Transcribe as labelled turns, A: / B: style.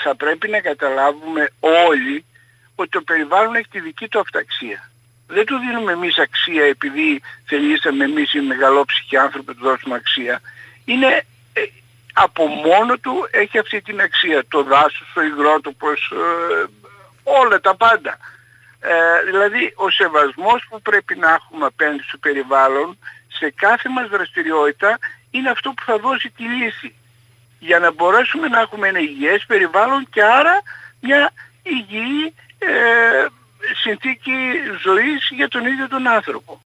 A: θα πρέπει να καταλάβουμε όλοι ότι το περιβάλλον έχει τη δική του αυταξία. Δεν του δίνουμε εμείς αξία επειδή θελήσαμε εμείς οι μεγαλόψυχοι άνθρωποι του δώσουμε αξία. Είναι από μόνο του έχει αυτή την αξία. Το δάσος, το υγρότοπος, όλα τα πάντα. Δηλαδή ο σεβασμός που πρέπει να έχουμε απέναντι στο περιβάλλον σε κάθε μας δραστηριότητα είναι αυτό που θα δώσει τη λύση. Για να μπορέσουμε να έχουμε ένα υγιές περιβάλλον και άρα μια υγιή συνθήκη ζωής για τον ίδιο τον άνθρωπο.